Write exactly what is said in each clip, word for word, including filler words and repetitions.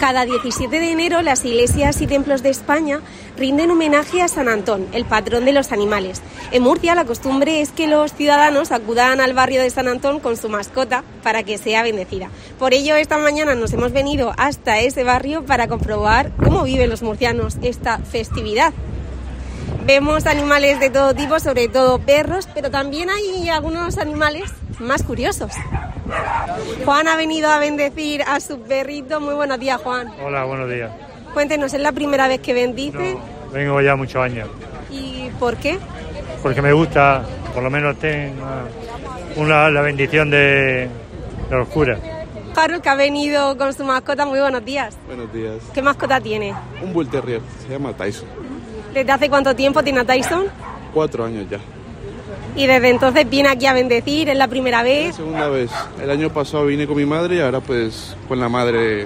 Cada diecisiete de enero las iglesias y templos de España rinden homenaje a San Antón, el patrón de los animales. En Murcia la costumbre es que los ciudadanos acudan al barrio de San Antón con su mascota para que sea bendecida. Por ello esta mañana nos hemos venido hasta ese barrio para comprobar cómo viven los murcianos esta festividad. Vemos animales de todo tipo, sobre todo perros, pero también hay algunos animales más curiosos. Juan ha venido a bendecir a su perrito. Muy buenos días, Juan. Hola, buenos días. Cuéntenos, ¿es la primera vez que bendice? No, vengo ya muchos años. ¿Y por qué? Porque me gusta, por lo menos tengo una, la bendición de, de los curas. Harold, que ha venido con su mascota. Muy buenos días. Buenos días. ¿Qué mascota tiene? Un Bull Terrier, se llama Tyson. ¿Desde hace cuánto tiempo tiene a Tyson? Cuatro años ya. Y desde entonces viene aquí a bendecir, ¿es la primera vez? La segunda vez. El año pasado vine con mi madre y ahora pues con la madre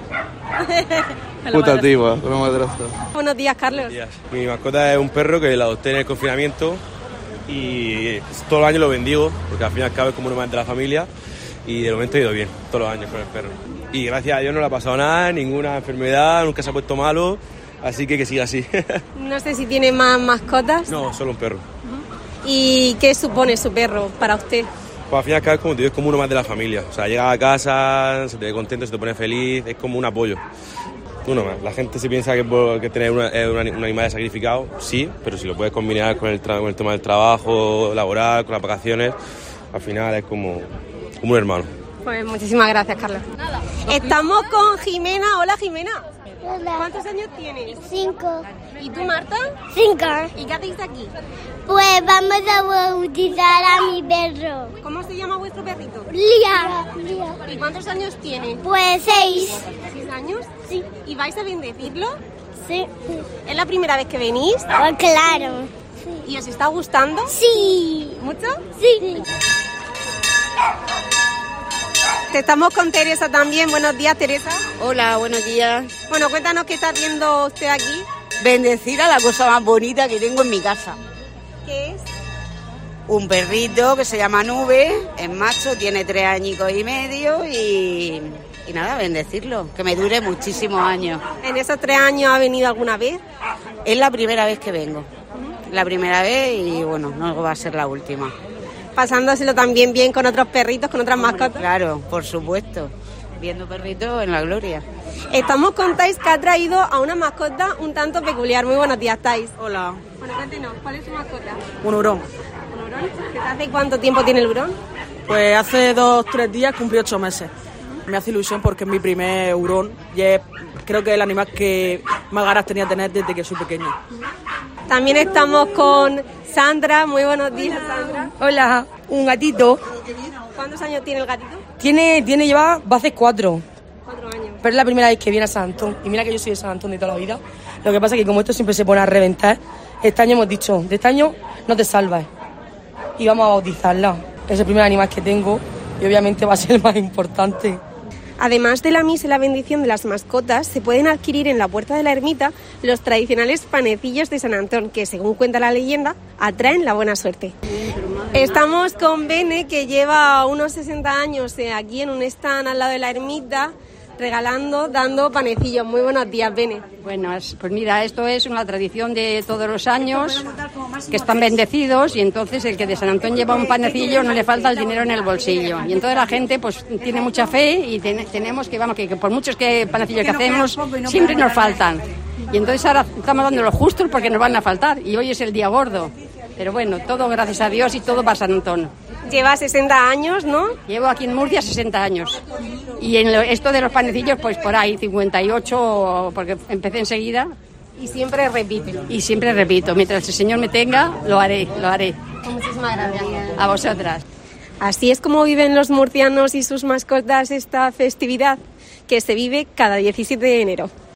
putativa, con la madrastra. Buenos días, Carlos. Buenos días. Mi mascota es un perro que la adopté en el confinamiento y todos los años lo bendigo, porque al fin y al cabo es como uno más de la familia y de momento he ido bien, todos los años con el perro. Y gracias a Dios no le ha pasado nada, ninguna enfermedad, nunca se ha puesto malo, así que que siga así. No sé si tiene más mascotas. No, solo un perro. ¿Y qué supone su perro para usted? Pues al fin y al cabo es como, es como uno más de la familia. O sea, llega a casa, se te ve contento, se te pone feliz, es como un apoyo. Uno más. La gente se piensa que, que tener una, una, un animal sacrificado, sí, pero si lo puedes combinar con el, tra- con el tema del trabajo laboral, con las vacaciones, al final es como, como un hermano. Pues muchísimas gracias, Carlos. Estamos con Jimena. Hola, Jimena. Hola. ¿Cuántos años tienes? Cinco. ¿Y tú, Marta? Cinco. ¿Y qué hacéis aquí? Pues vamos a bautizar a mi perro. ¿Cómo se llama vuestro perrito? Lía. ¿Y cuántos años tiene? Pues seis. ¿Seis años? Sí. ¿Y vais a bendecirlo? Sí. ¿Es la primera vez que venís? Pues claro. ¿Y os está gustando? Sí. ¿Mucho? Sí. Estamos con Teresa también. Buenos días, Teresa. Hola, buenos días. Bueno, cuéntanos qué está viendo usted aquí. Bendecir a la cosa más bonita que tengo en mi casa. ¿Qué es? Un perrito que se llama Nube, es macho, tiene tres añicos y medio y, y nada, bendecirlo, que me dure muchísimos años. ¿En esos tres años ha venido alguna vez? Es la primera vez que vengo, la primera vez y bueno, no va a ser la última. Pasándoselo también bien con otros perritos, con otras mascotas. Claro, por supuesto, viendo perritos en la gloria. Estamos con Thais, que ha traído a una mascota un tanto peculiar. Muy buenos días, Thais. Hola. Bueno, cuéntenos, ¿cuál es su mascota? Un hurón. ¿Un hurón? ¿Hace cuánto tiempo tiene el hurón? Pues hace dos, tres días cumplí ocho meses. Me hace ilusión porque es mi primer hurón y es, creo que es el animal que más ganas tenía de tener desde que soy pequeño. También estamos con Sandra. Muy buenos días, Sandra. Hola, un gatito. ¿Cuántos años tiene el gatito? Tiene, tiene lleva, va a hacer cuatro. Cuatro años. Pero es la primera vez que viene a San Antón. Y mira que yo soy de San Antón de toda la vida. Lo que pasa es que como esto siempre se pone a reventar, este año hemos dicho, de este año no te salvas. Y vamos a bautizarla. Es el primer animal que tengo y obviamente va a ser el más importante. Además de la misa y la bendición de las mascotas, se pueden adquirir en la puerta de la ermita los tradicionales panecillos de San Antón, que según cuenta la leyenda, atraen la buena suerte. Estamos con Bene, que lleva unos sesenta años aquí en un stand al lado de la ermita, regalando, dando panecillos. Muy buenos días, Bene. Bueno, pues mira, esto es una tradición de todos los años, que están bendecidos y entonces el que de San Antón lleva un panecillo no le falta el dinero en el bolsillo. Y entonces la gente pues tiene mucha fe y ten, tenemos que, vamos, que, que por muchos que panecillos que hacemos, siempre nos faltan. Y entonces ahora estamos dando lo justo porque nos van a faltar y hoy es el día gordo. Pero bueno, todo gracias a Dios y todo para San Antón. Lleva sesenta años, ¿no? Llevo aquí en Murcia sesenta años. Y en lo, esto de los panecillos, pues por ahí, cincuenta y ocho, porque empecé enseguida. Y siempre repito. Y siempre repito, mientras el Señor me tenga, lo haré, lo haré. Muchísimas gracias. A vosotras. Así es como viven los murcianos y sus mascotas esta festividad, que se vive cada diecisiete de enero.